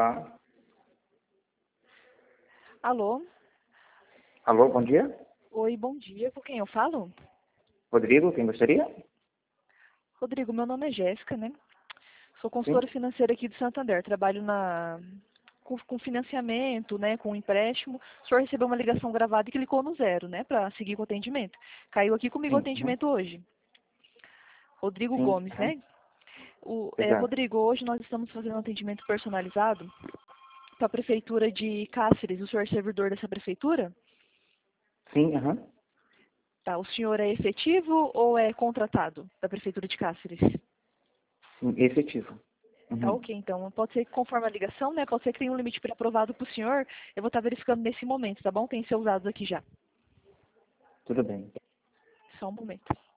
falar. Alô? Alô, bom dia. Oi, bom dia. Com quem eu falo? Rodrigo, quem gostaria? Rodrigo, meu nome é Jéssica, né? Sou consultora Sim. financeira aqui de Santander. Trabalho com financiamento, né? Com empréstimo. O senhor recebeu uma ligação gravada e clicou no 0, né? Para seguir com o atendimento. Caiu aqui comigo o Sim. Uhum. atendimento hoje. Rodrigo Sim. Gomes, Uhum. né? Exato. Rodrigo, hoje nós estamos fazendo um atendimento personalizado para a Prefeitura de Cáceres. O senhor é servidor dessa prefeitura? Sim. Uhum. Tá. O senhor é efetivo ou é contratado da Prefeitura de Cáceres? Sim, efetivo. Tá, Uhum. ok, então. Pode ser que conforme a ligação, né? Pode ser que tenha um limite pré-aprovado para o senhor. Eu vou estar verificando nesse momento, tá bom? Tem seus dados aqui já. Tudo bem. Só um momento.